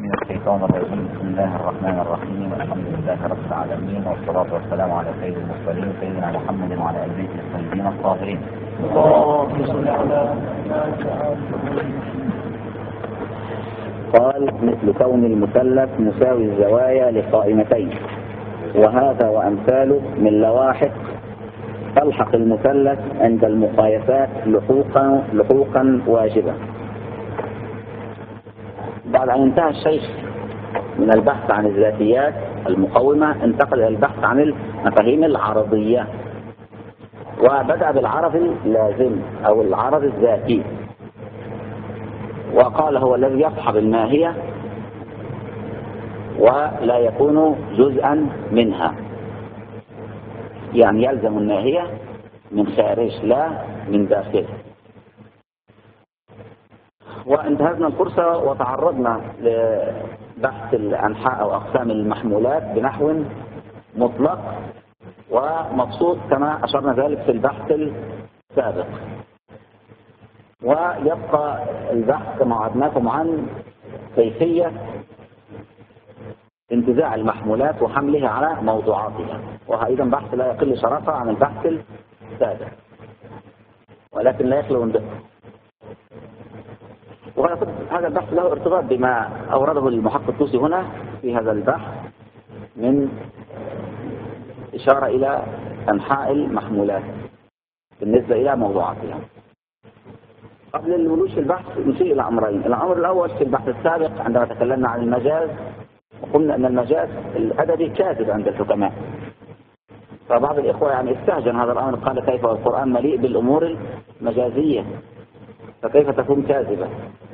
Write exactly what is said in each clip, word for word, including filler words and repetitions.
من الشيطان الرجيم. بسم الله الرحمن الرحيم، الحمد لله رب العالمين، والصلاة والسلام على سيد المرسلين سيدنا محمد وعلى آل بيته الطيبين الطاهرين. اللهم صل على قال: مثل كون المثلث مساوي الزوايا لقائمتين، وهذا وأمثاله من لواحق تلحق المثلث عند المقايسات لحوقا لحوقا واجبة. بعد أن انتهى الشيخ من البحث عن الذاتيات المقومة، انتقل إلى البحث عن المفاهيم العرضية، وبدأ بالعرض اللازم أو العرض الذاتي، وقال هو الذي يصحب الماهية ولا يكون جزءا منها، يعني يلزم الناهية من خارج لا من داخل. وانتهزنا الفرصة وتعرضنا لبحث الأنحاء أو أقسام المحمولات بنحو مطلق ومبسوط كما أشرنا ذلك في البحث السابق، ويبقى البحث كما وعدناكم عن كيفية انتزاع المحمولات وحملها على موضوعاتها، وهو أيضا بحث لا يقل شرفا عن البحث السابق ولكن لا يخلو من دقة. وهذا البحث له ارتباط بما أورده المحقق الطوسي هنا في هذا البحث من إشارة إلى أنحاء المحمولات بالنسبة إلى موضوعاتها. قبل الولوج في البحث نشير إلى أمرين. الأمر الأول في البحث السابق عندما تكلمنا عن المجاز وقلنا أن المجاز الأدبي كاذب عند الحكماء، فبعض الإخوة يعني استهجن هذا الأمر، قال كيف القرآن مليء بالأمور المجازية فكيف تكون كاذبة؟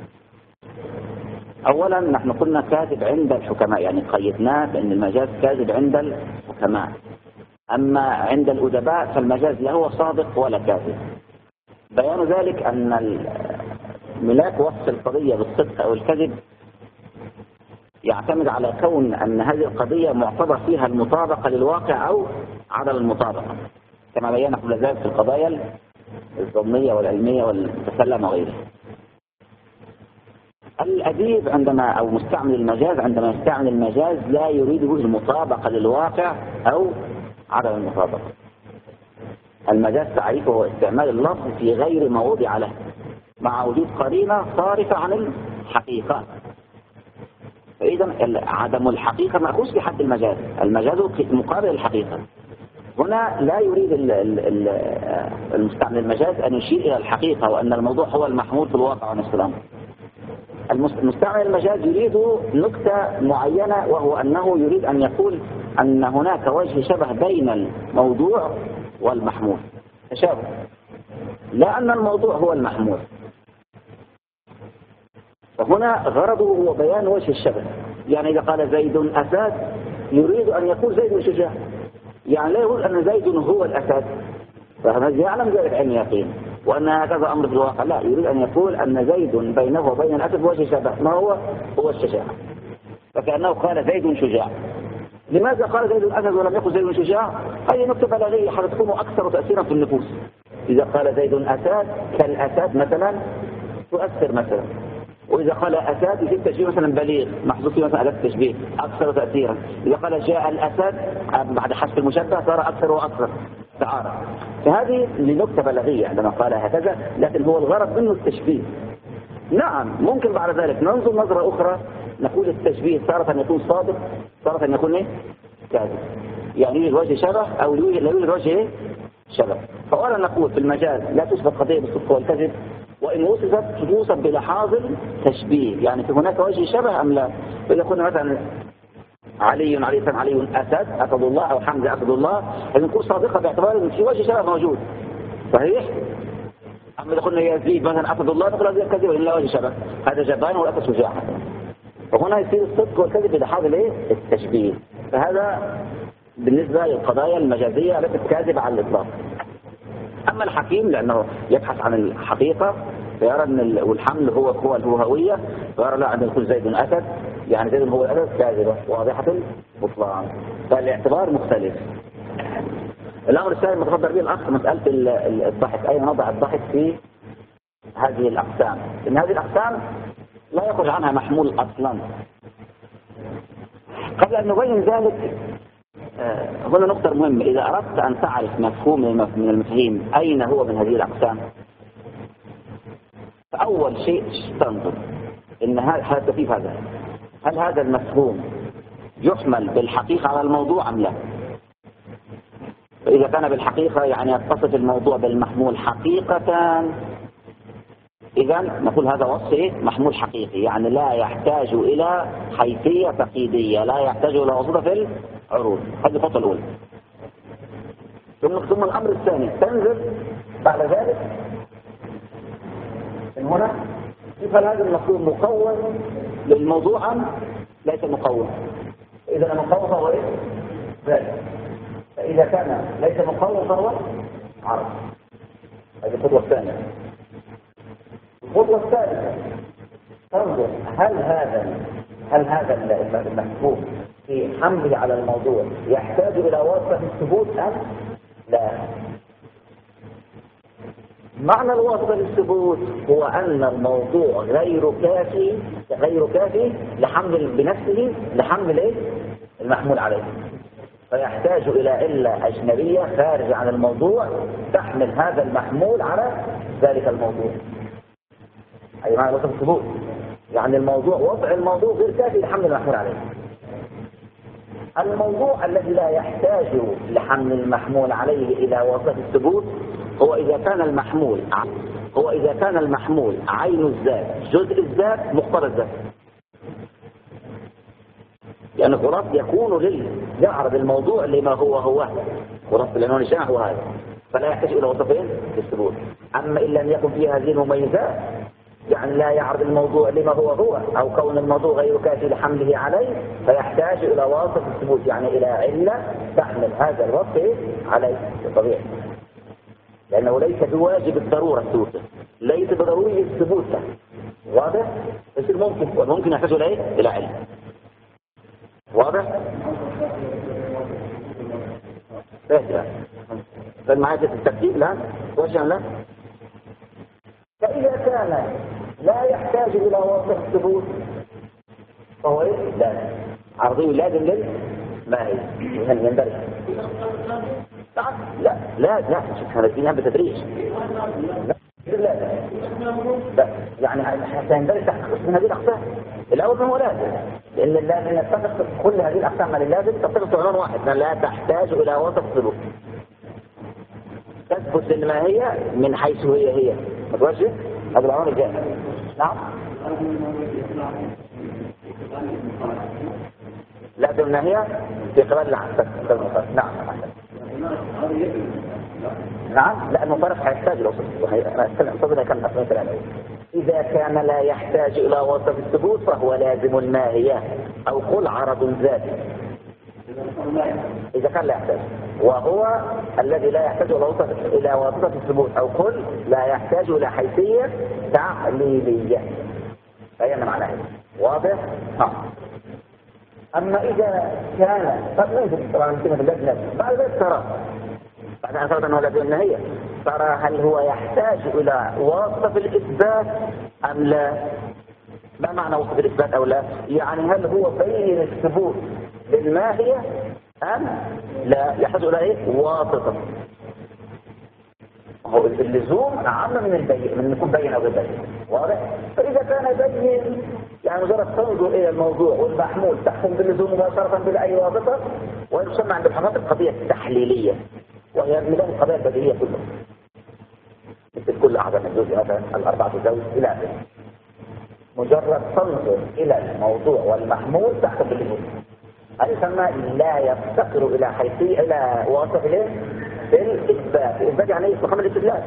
أولا نحن قلنا كاذب عند الحكماء، يعني قيدناه بأن المجاز كاذب عند الحكماء، أما عند الأدباء فالمجاز لا هو صادق ولا كاذب. بيان ذلك أن ملاك وصف القضية بالصدق أو الكذب يعتمد على كون أن هذه القضية معتبر فيها المطابقة للواقع أو عدم المطابقة، كما بينا قبل ذلك في القضايا الظنية والعلمية والمتسلمة وغيرها. الأديب عندما أو مستعمل المجاز عندما يستعمل المجاز لا يريده المطابقة للواقع أو عدم المطابقة. المجاز تعريفه هو استعمال اللفظ في غير ما وضع له مع وجود قرينة صارفة عن الحقيقة، فإذا عدم الحقيقة مأخوذ في حد المجاز، المجاز مقابل الحقيقة. هنا لا يريد المستعمل المجاز أن يشير إلى الحقيقة وأن الموضوع هو المحمول في الواقع ونفس الأمر. المستعمل المجاز يريد نكتة معينة، وهو أنه يريد أن يقول أن هناك وجه شبه بين الموضوع والمحمول، تشابه، لا أن الموضوع هو المحمول. فهنا غرضه هو بيان وجه الشبه، يعني إذا قال زيد أسد يريد أن يقول زيد شجاع، يعني لا يقول أن زيد هو الأسد، فهذا يعلم ذلك عن يقين وأن هكذا أمر في الواقع، لا، يريد أن يقول أن زيد بينه وبين الأسد وجه شبه، ما هو هو الشجاع، فكأنه قال زيد شجاع. لماذا قال زيد أسد ولم يقل زيد شجاع؟ هذه نكتة بلاغية حتكون أكثر تأثيرا في النفوس. إذا قال زيد أسد كالأسد مثلا تؤثر مثلا، وإذا قال أسد يجب تشبيه مثلا بليغ محذوف مثلا أداة التشبيه أكثر تأثيرا. إذا قال جاء الأسد بعد حذف المشبه صار أكثر وأكثر تعارى. فهذه لنكتة بلاغية عندما قال هكذا، لكن هو الغرض منه التشبيه. نعم ممكن بعد ذلك ننظر نظرة أخرى نقول التشبيه تارة أن يكون صادق، تارة أن يكون إيه؟ كاذب، يعني يوجد وجه شبه أو لا يوجد وجه إيه؟ شبه. فأولا نقول في المجاز لا تثبت قضية بالصدق والكذب، وإن وصفت توصف بلحاظ تشبيه، يعني في هناك وجه شبه أم لا. فإذا قلنا مثلا علي علي علي أسد أسد الله أو حمزة أسد الله، هذه نكون صادقة باعتبار أن في وجه شبه موجود صحيح. أما إذا قلنا يزيد مثلا أسد الله نقول هذا كذب إلا وجه شبه، هذا جبان والأسد شجاع مثلا. وهنا يصير الصدق والكذب بلحاظ الايه؟ التشبيه. فهذا بالنسبة للقضايا المجازية التي تكاذب على الإطلاق. أما الحكيم لأنه يبحث عن الحقيقة فيرى أن والحمل هو هو الهوية، فيرى لا أن يكون زيد أسد يعني زيد هو الأسد كاذبة واضحة البطلان، فالاعتبار مختلف. الأمر الثاني المتفضل به الأخ مسألة الضحك، أين نضع الضحك في هذه الأقسام؟ إن هذه الأقسام لا يخرج عنها محمول أصلا، قبل أن نبين ذلك هنا نقطة مهمة. إذا أردت أن تعرف مفهوم من المفاهيم أين هو من هذه الأقسام، فأول شيء تنظر إن هذا كيف هذا هل هذا المفهوم يحمل بالحقيقة على الموضوع أم لا؟ فإذا كان بالحقيقة يعني يتصف الموضوع بالمحمول حقيقة، إذا نقول هذا وصف إيه؟ محمول حقيقي، يعني لا يحتاج إلى حيثية تقييدية، لا يحتاج إلى وسيطة في العروض. هذه الخطوة الأولى. ثم ثم الأمر الثاني تنزل بعد ذلك من هنا كيف هذا المفهوم مقوم للموضوع أم ليس مقوم؟ إذا مقوم فهو إيه؟ ذلك. فإذا كان ليس مقوم فهو عرض. هذه الخطوة الثانية. الخطوة الثالثة تنظر هل هذا هل هذا المفهوم في حمله على الموضوع يحتاج إلى واسطة في الثبوت أم لا؟ معنى الواسطة للثبوت هو أن الموضوع غير كافي غير كافي لحمل بنفسه لحمل إيه؟ المحمول عليه، فيحتاج إلى علة أجنبية خارجة عن الموضوع تحمل هذا المحمول على ذلك الموضوع. أي معنى واسطة الثبوت يعني الموضوع وضع الموضوع غير كافي لحمل المحمول عليه. الموضوع الذي لا يحتاج لحمل المحمول عليه إلى واسطة الثبوت هو إذا كان المحمول هو إذا كان المحمول عين الذات جزء الذات مقتضى الذات. لأن الغرض يكون لل يعرض الموضوع لما هو هو غرض لأنه نشاء هو هذا، فلا يحتاج إلى وصفين للثبوت. أما إن لم يكن فيه هذه المميزات يعني لا يعرض الموضوع لما هو هو أو كون الموضوع غير كافي لحمله عليه فيحتاج إلى واسطة الثبوت، يعني إلى علة تحمل هذا الوصف عليه بالطبيعي، لأنه ليس بواجب الضرورة الثبوت، ليس بضروري الثبوت. واضح؟ بس ممكن ممكن يحتاج إلى إيه؟ إلى علة. واضح؟ فاهم؟ فالمعايا في الترتيب لا وجه لا. فإذا كان لا يحتاج إلى واسطة الثبوت فهو إيه؟ لا عرضي لازم للماهي هل يندرج؟ لا لا لا شوف هذا الدين بتدريج. لا لا لا يعني حتى يندرج تحت قسم هذه الأقسام. الأول هو لازم، لأن اللازم يتفق كل هذه الأقسام من اللازم تتفق في عنوان واحد، لا تحتاج إلى واسطة الثبوت. تثبت للماهية من حيث هي هي متوجه هذا العنوان الجاي. نعم لازم الناهية في قبل العكس. نعم نعم لا المفارق هيحتاج إلى وصف. أنا أتكلم صدرنا كم أصلا كلام. إذا كان لا يحتاج إلى وصف الثبوت فهو لازم الماهية أو قل عرض ذاتي. إذا كان لا يحتاج، وهو الذي لا يحتاج إلى وصف إلى وصف الثبوت أو قل لا يحتاج إلى حيثية تعليلية. أين معناه؟ واضح؟ ها. أما إذا كان قد ننزل طبعا كلمة اللجنة بعد ذلك ترى بعد أن ثبت أنه لازم النهاية ترى هل هو يحتاج إلى وصف الإثبات أم لا؟ ما معنى وصف الإثبات أو لا؟ يعني هل هو بين الثبوت للماهية أم لا يحتاج إلى إيه؟ واسطة. هو اللزوم أعم من البين من يكون بين أو غير بين. واضح؟ فإذا كان بين يعني مجرد تنظر إلى الموضوع والمحمول تحكم باللزوم مباشرة بلا أي واسطة، ويسمى عند الحناطق القضية التحليلية، وهي من القضايا البديهية كلها مثل كل أعضاء الجزء مثلا الأربعة زوج إلى آخره. مجرد تنظر إلى الموضوع والمحمول تحكم باللزوم، هذا يسمى لا يفتقر إلى حيثية إلى واسطة إليه بالإثبات. الإثبات يعني إيه؟ مقام الاستدلال.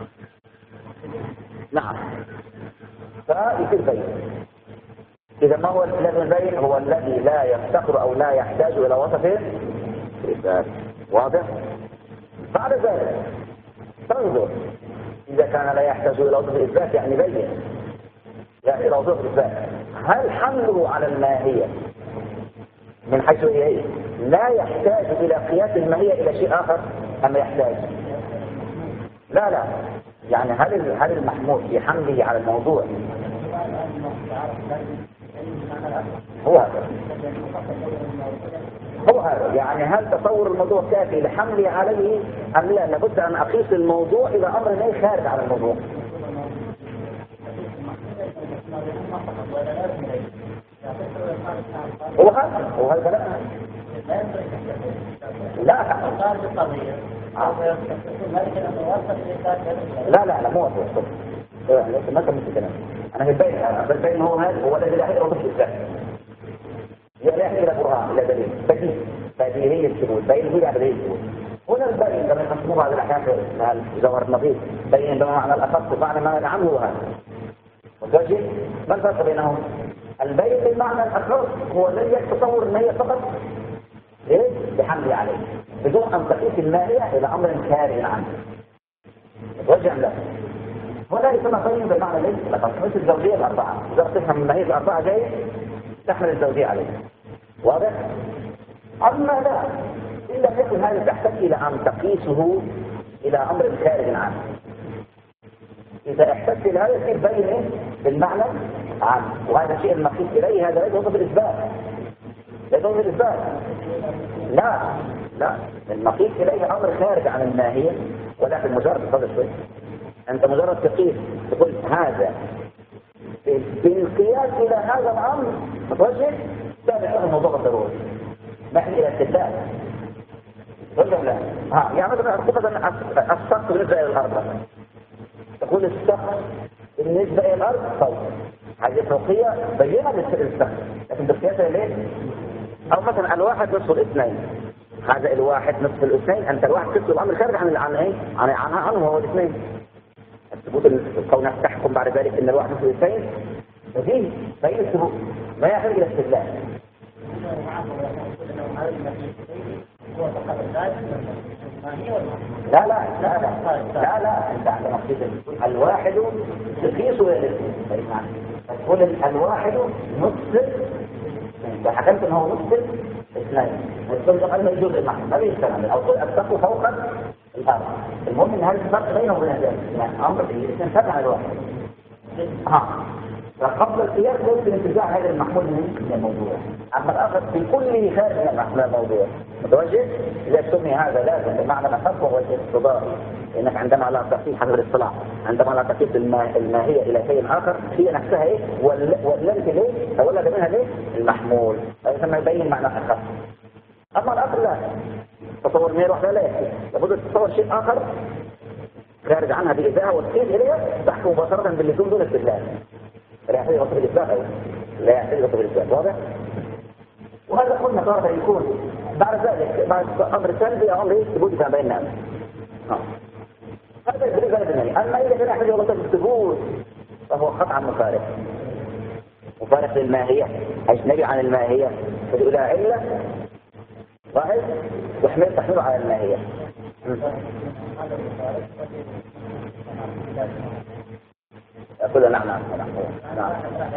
نعم فيصير بين. إذا ما هو الذي بين هو الذي لا يفتقر أو لا يحتاج إلى وصف الإثبات. واضح؟ بعد ذلك تنظر إذا كان لا يحتاج إلى وصف الإثبات يعني بين يعني إلى وصف الإثبات هل حمله على الماهية من حيث هي لا يحتاج إلى قياس الماهية إلى شيء آخر أم يحتاج؟ لا لا يعني هل هل المحمول في حمله على الموضوع هو هذا هو هذا يعني هل تصور الموضوع كافي لحملي عليه أم لا؟ لابد أن أقيس الموضوع إلى أمر ليس خارج عن الموضوع. هو هذا هو هذا لا لا لا لا لا مو أصلا ما كملت كلام أنا ببين أنا ببين هو هذا هو الذي لا يحتاج إلى الإثبات هي لا يحتاج إلى برهان إلى دليل بديهي بديهي الثبوت بين هي بديهي الثبوت هنا البين كما يقسموه بعض الأحيان في جوهر النظير بين بمعنى الأخص ومعنى ما نعم هو هذا وتوجه ما الفرق بينهم؟ البين بالمعنى الأخص هو الذي يتصور الماهية فقط ليه؟ بحمل عليه بدون أن تقيس الماهية إلى أمر خارج عنه وجه له هنا يسمى بين بالمعنى ليس لقد مثل الزوجية الأربعة إذا تفهم الماهية الأربعة جاي تحمل الزوجية عليه واضح؟ أما لا إلا أن يكون هذا تحتاج إلى أن تقيسه إلى أمر خارج عنه إذا احتجت إلى هذا يصير بين إيه؟ بالمعنى عنه وهذا الشيء المقيس إليه هذا ليس هو بالإثبات ليس هو بالإثبات لا لا المقيس إليه أمر خارج عن الماهية ولكن مجرد هذا شوي أنت مجرد تقيس تقول هذا بالقياس إلى هذا الأمر متوجه تابع هذا الموضوع الضروري ما يحتاج إلى استدلال ولا لا؟ ها يعني مثلا مثلا السقف بالنسبة إلى الأرض تقول السقف بالنسبة إلى الأرض فوق هذه فوقية بينة للسقف لكن بالقياس ليه؟ أو مثلا الواحد نصف الاثنين هذا الواحد نصف الاثنين أنت الواحد تكتب الأمر خارج عن عن إيه؟ عن عنها عنه هو الاثنين الثبوت كونك تحكم بعد ذلك أن الواحد نصف الاثنين فيه بين الثبوت ما يحتاج إلى استدلال لا لا لا لا لا لا انت عندما تقول الواحد تقيس تقول الواحد نصف اذا حكمت انه نصف اثنين تقول انه جزء المحكم هذه الكلام او تقول السقف فوق الارض المهم ان هذا الفرق بينه وبين ذلك يعني امر الاثنين فرق عن الواحد ها فقبل القياس لا يمكن انتزاع هذا المحمول من الموضوع اما الاخر في كله خارج من الموضوع متوجه اذا سمي هذا لازم بمعنى الخاص وهو الاقتضائي لانك عندما لا تقيس حسب الاصطلاح عندما لا تقيس الماهيه الى شيء اخر هي نفسها ايه والذي ليه تولد منها ليه المحمول فيسمى يبين معنى الخاص اما الاخر لا تصور مير واحده لا يكفي لابد تتصور شيء اخر خارج عنها باذاها وتقيس اليها تحكم مباشره باللزوم دون استدلال لا يحتاج غصب الإثبات لا يحتاج غصب الإثبات واضح؟ وهذا قلنا طارة يكون بعد ذلك بعد أمر سلبي أو أمر إيه ثبوت كان بين الناس هذا بالنسبة للدنيا أما إذا كان يحتاج غصب الثبوت فهو قطعا مفارق مفارق للماهية أجنبي عن الماهية فالأولى علة واحد تحمل تحمل على الماهية أقول نعم نعم نعم نعم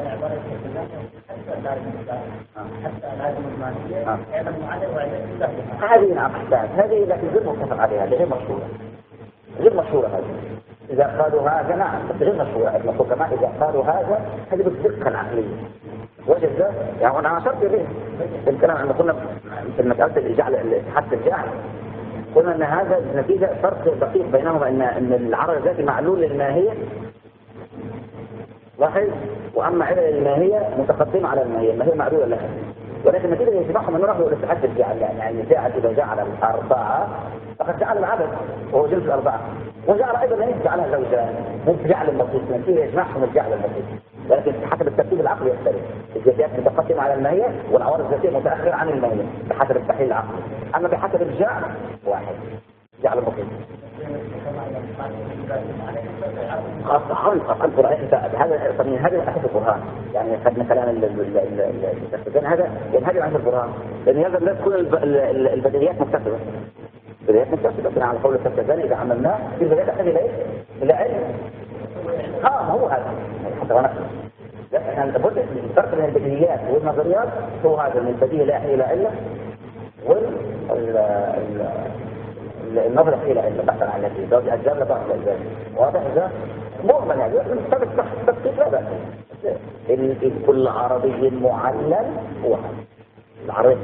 هذه نعم أحسان هذه لكن غير متفق عليها غير مشهورة غير مشهورة هذه إذا قالوا هذا نعم بس غير مشهورة المفروض كمان إذا قالوا هذا هذه بالدقة العقلية وجد ذا يعني أنا عشرت به الكلام عندما قلنا في المسألة الإجعال حتى الجعل قلنا أن هذا نتيجة فرق دقيق بينهما أن أن العرض الذاتي معلول للماهية لاحظ واما علل الماهيه متقدمه على الماهيه الماهيه معلوله لها ولكن نتيجه يجمعهم انه نحن الاتحاد الجعل يعني جعل اذا جعل الاربعه فقد جعل العدد وهو جنس الاربعه وجعل ايضا ايش جعلها زوجان مو جعل المقيس نتيجه يجمعهم الجعل المقيس ولكن حسب الترتيب العقلي يختلف الجزئيات متقدمه على الماهيه والعوارض الذاتيه متاخره عن الماهيه بحسب التحليل العقلي اما بحسب الجعل واحد جعل المقيس خلق القرآن هذا من هذا أساس القرآن يعني خدنا كلام التفسير هذا يعني هذا عن القرآن لأن هذا لا تكون البديهيات مكتسبة البديهيات مكتسبة لكن على قول التفسير إذا عملناه في البديهيات تحتاج إلى إيه؟ إلى علم آه هو هذا حتى ونحن احنا لابد الفرق بين البديهيات والنظريات هو هذا من البديهي لا إلى علة وال النظرة إلى علم بحثا عن نتيجة أجزاء لبعض الأجزاء واضح إذا مؤمن يعني بس تثبت لا بأس إن كل عربي معلل هو العربي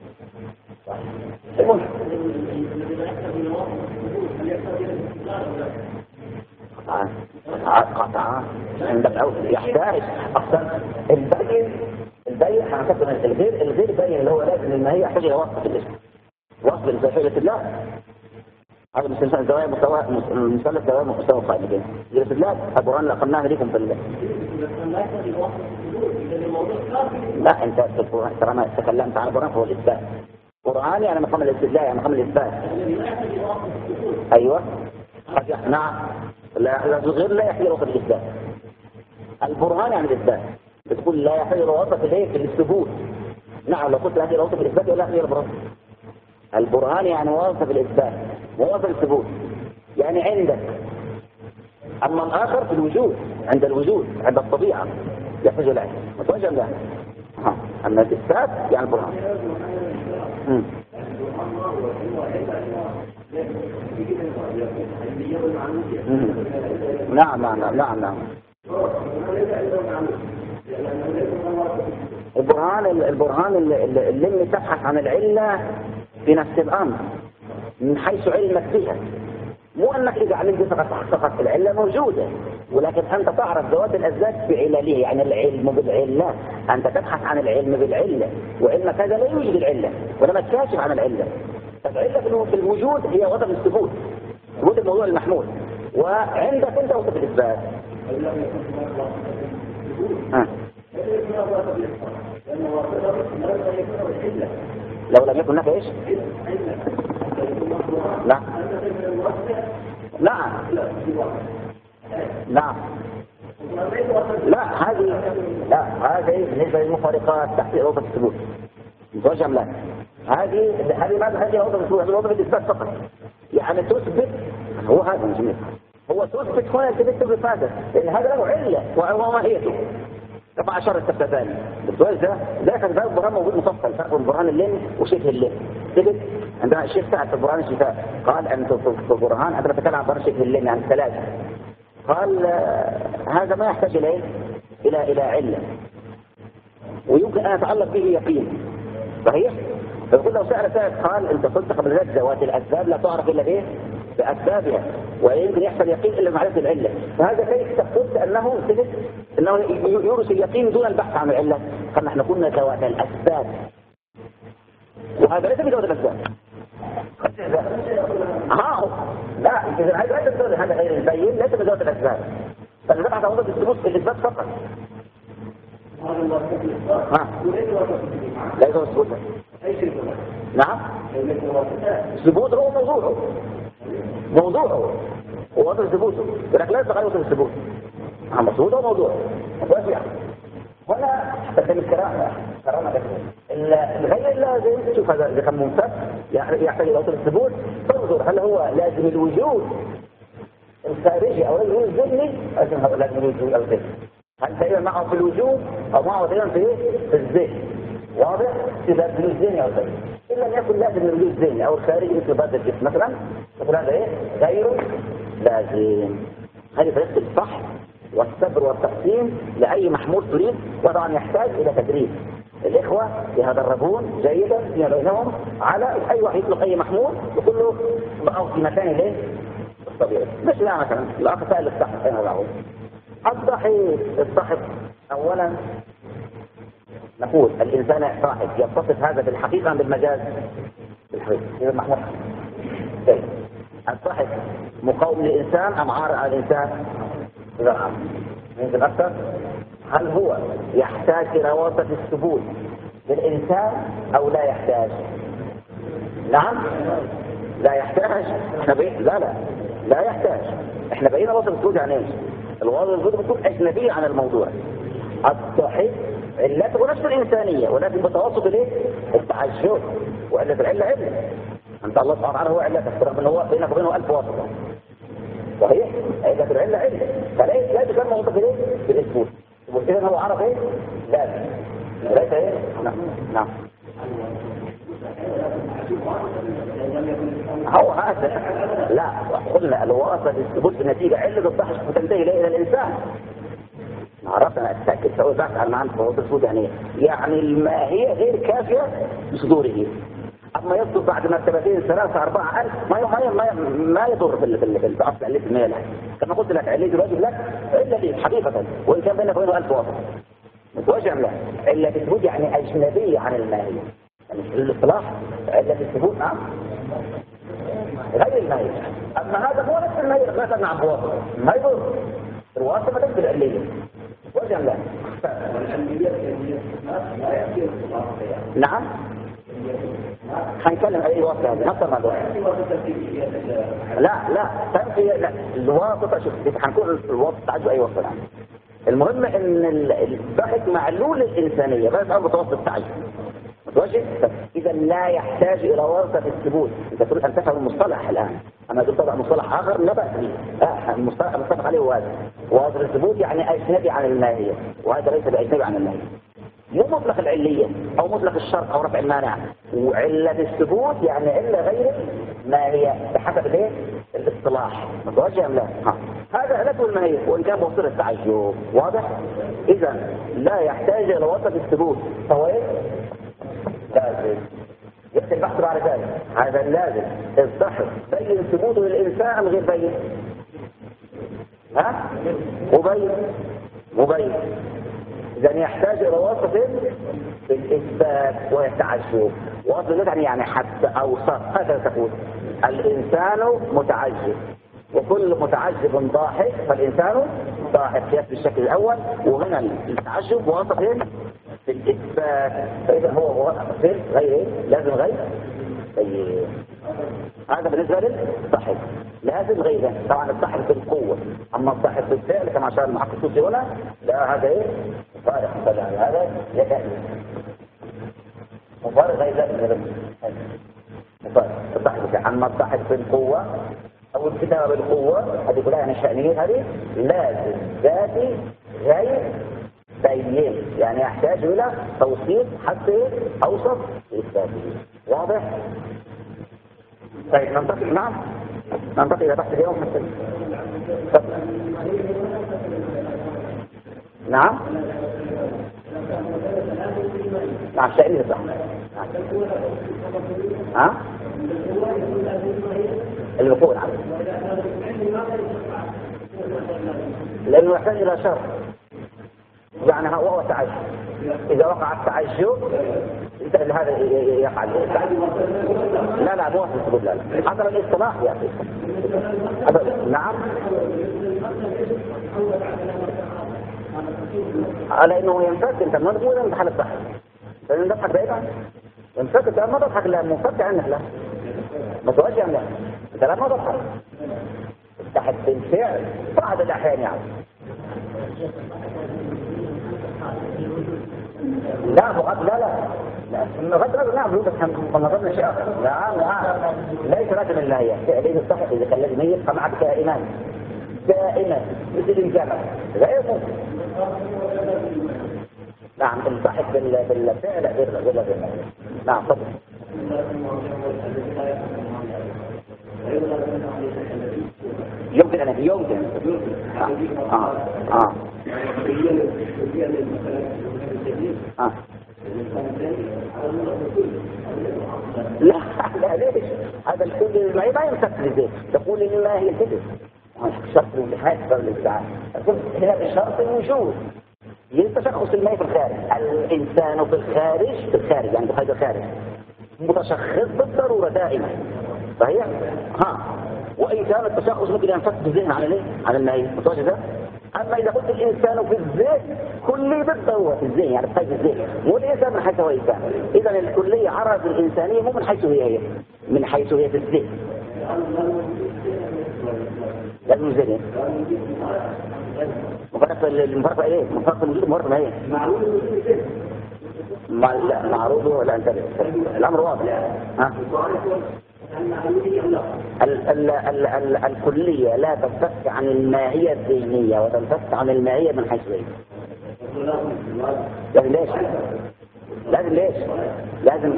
قطعا عندك أو يحتاج أصلا البين البين حركات الغير الغير بين اللي هو لازم إن هي يحتاج إلى وصف الاسم وصف الزفيرة الله. هذا مثل الزوايا مستوى مثلث زوايا مستوى قائمتين الاستدلال القرآن لقمناه لكم في الله. لا انت ترى ما تكلمت عن القرآن هو الإثبات قرآني يعني مقام الاستدلال يعني مقام الإثبات. أيوة نعم لا غير لا يحتاج وصف الإثبات. البرهان يعني الإثبات بتقول لا يحتاج وصف الايه في الثبوت. نعم لو قلت هذه وصف الإثبات ولا هي البرهان. البرهان يعني وصف الإثبات ووصف الثبوت يعني عندك. أما الآخر في الوجود عند الوجود عند الطبيعة يحتاج له متوجه له. أما الإثبات يعني البرهان. مم. نعم نعم نعم نعم البرهان البرهان اللي, اللي تبحث عن العلة في نفس الأمر من حيث علمك بها. مو أنك إذا علمت فقط فقط العلة موجودة ولكن أنت تعرف ذوات الأسباب بعلله يعني العلم بالعلة. أنت تبحث عن العلم بالعلة وعلمك هذا لا يوجد العلة ولما تكاشف عن العلة. فالعلة في الوجود هي وصف الثبوت ثبوت الموضوع المحمول وعندك أنت وصف الإثبات. ها. لو لم يكن هناك ايش؟ لا لا لا لا هذه لا هذه بالنسبة للمفارقات تحت وصف الثبوت متوجه لا هذه هذه ما هذه وصف الثبوت هذه وصف الإثبات فقط يعني تثبت هو هذا مجمل هو تثبت هنا تثبت بفاده لأن هذا له علة وهو ماهيته. طبعا أشار التفتان بالسؤال ده ده كان بقى البرهان موجود مفصل فرق بين برهان اللين وشبه اللين. تجد عندنا الشيخ سعد في برهان الشفاء قال أن في برهان عندما تكلم عن برهان شبه اللين عن ثلاثة قال آه هذا ما يحتاج إلى إلى إلى علة ويمكن أن يتعلق به يقين صحيح؟ فيقول لو سأل سائل قال أنت قلت قبل ذلك ذوات الأسباب لا تعرف إلا إيه؟ بأسبابها ويمكن يحصل يقين إلا معرفة العلة. فهذا كيف تقول أنه سلك أنه يورث اليقين دون البحث عن العلة. قال نحن قلنا ذوات الأسباب وهذا ليس بذوات الأسباب. ها لا إذا هذا هذا غير البين ليس بذوات الأسباب. فالبحث عن وضع الثبوت في الإثبات فقط. ها ليس هو الثبوت. نعم الثبوت هو موضوعه موضوعه ووضع ثبوته ولكن لا يستطيع وضع الثبوت. عم الثبوت هو موضوعه واسع. هنا تتم الكرامة كرامة الغير اللازم شوف هذا إذا كان ممتد يحتاج إلى وضع الثبوت تنظر هل هو لازم الوجود الخارجي أو الوجود الذهني أو لازم الوجود الذهني. هل تقريبا معه في الوجود أو معه تقريبا في في الذهن واضح إذا الوجود الذهني أو الذهني. إن لم يكن لازم الوجود الذهني أو الخارجي مثل بعض الجسم مثلا مثل هذا إيه غير لازم. هذه طريقة الصح والصبر والتقسيم لأي محمول تريد وطبعا يحتاج إلى تدريب. الإخوة يتدربون جيدا فيما بينهم على أي واحد يطلق أي محمول يقول له بقوا في مكان ليه الطبيعي. مش لا مثلا الأخ سائل الصحف أين وضعه الصحف الصحف أولا نقول الإنسان صاحب يتصف هذا بالحقيقة أم بالمجاز؟ بالحقيقة إذا محمول الصحف مقاوم للإنسان أم عارض على الإنسان؟ إذا عارض يمكن أكثر. هل هو يحتاج إلى واسطة الثبوت للإنسان أو لا يحتاج؟ نعم لا يحتاج. احنا بي... لا لا لا يحتاج. احنا بقينا واسطة الثبوت يعني ايش؟ الواسطة الثبوت بتكون أجنبية عن الموضوع. الصحيح علته نفس الإنسانية ولكن بتوسط الايه؟ التعجب وعلة العلة علة. أنت الله سبحانه وتعالى هو علة تفترض أنه هو بينك وبينه ألف واسطة صحيح؟ علة العلة علة فليس لا تكون موضوع بالايه؟ بالإثبوت. وإذا هو عرف ايه؟ لازم ليس ايه؟ نعم نعم هو هذا لا قلنا الواسطة الثبوت بالنتيجة علة الضحش وتنتهي إلى الإنسان. عرفت أنا أتأكد سأقول بس أنا عن ضوابط الثبوت يعني يعني الماهية غير كافية بصدوره. أما يصدر بعد مرتبتين ثلاثة أربعة ألف ما ما ما, ما يضر في في في الأصل علة المية له. كما قلت لك علة الواجب لك إلا لي حقيقة وإن كان بينك وبينه ألف واسطة متوجه له. إلا الثبوت يعني أجنبية عن الماهية. يعني الاصطلاح علة الثبوت نعم غير الماهية. أما هذا هو نفس الماهية مثلا نعم بواسطة ما يضر. الواسطة ما تنزل علية وجه له. نعم هنتكلم عن اي واسطه هذه نفس الموضوع. لا لا تنفي لا الواسطه شوف هنكون الواسطه تعجب اي واسطه. المهم ان الضحك معلول الانسانيه بس او متوسط التعجب متوجه. اذا لا يحتاج الى واسطه في الثبوت. انت تريد ان تفهم المصطلح الان اما تقول طبعا مصطلح اخر لا باس به. اه المصطلح المتفق عليه هو هذا واسطه الثبوت يعني اجنبي عن الماهيه وهذا ليس باجنبي عن الماهيه. مو مطلق العلية أو مطلق الشرط أو رفع المانع. وعلة الثبوت يعني علة غير ما هي بحسب الايه الاصطلاح متوجه لا. ها. هذا علته الماهية وإن كان موصل التعجب واضح. إذا لا يحتاج إلى وسط الثبوت فهو ايه لازم يأتي البحث بعد ذلك. هذا اللازم الضحك بين ثبوته للإنسان أم غير بين؟ ها مبين مبين. إذا يحتاج إلى وصف في الإثبات والتعجب. وصف يعني يعني حتى أوصف هذا تقول الإنسان متعجب وكل متعجب ضاحك فالإنسان ضاحك في الشكل الأول. وهنا التعجب وصف في الإثبات. فإذا هو غير غير لازم غير طيب. هذا بالنسبة للضحك لازم غيره. طبعا الضحك بالقوة أما الضحك بالفعل كما أشار المحقق السوسي هنا لا هذا إيه فارغ. هذا يكاد مفارغ غير ذلك الضحك. أما الضحك بالقوة أو الكتابة بالقوة هذه كلها يعني شأنية هذه لازم ذاتي غير بين يعني يحتاج إلى توصيف حتى أوصف إثباته واضح. طيب ننتقل نعم ننتقل إلى بحث اليوم حتى نعم نعم شأنية صح. ها الوقوع نعم لأنه يحتاج إلى شرط يعني هو تعجب. إذا وقع التعجب هذا يقع لا لا مو الثبوت لا لا هذا الاصطلاح يا أخي. نعم على إنه ينفك. أنت ما تقول أنت حال الضحك لأن تضحك بعيدا ينفك. أنت ما تضحك لا منفك عنك لا متوجه لا أنت لا ما تضحك تضحك بالفعل بعض الأحيان يعني لا بغض لا لا بغض النظر نعم بس نظرنا شيء آخر. لا لا ليس لازم النهاية ليس الصحيح إذا كان الذي يبقى معك دائما دائما مثل الجمل غير ممكن. نعم الضحك بالفعل غير غير غير نعم تفضل. يمكن أن يمكن آه آه آه لا لا ليش هذا الكل ما ما يمسك لذلك تقول لله هي كده شرط الحياة قبل الساعة. هنا بشرط الوجود يتشخص الماء في الخارج. الإنسان في الخارج في الخارج يعني بخارج الخارج متشخص بالضرورة دائما صحيح. ها وإن كان التشخص ممكن ينفك بالذهن على ليه على الماء متواجد. أما إذا قلت الإنسان في الذهن كلي بالضرورة في الذهن يعني بخارج الذهن مو الإنسان من حيث هو إنسان. إذا الكلية عرض الإنسانية مو من حيث هي هي من حيث هي في الذهن لازم الذهن مفرق المفرق ايه مفرق الوجود مفرق ما هي معروض ولا انتبه الامر واضح. ها ال ال ال ال الكلية لا تنفك عن الماهية الذهنية وتنفك عن الماهية من حيث ايه لازم ليش لازم ليش لازم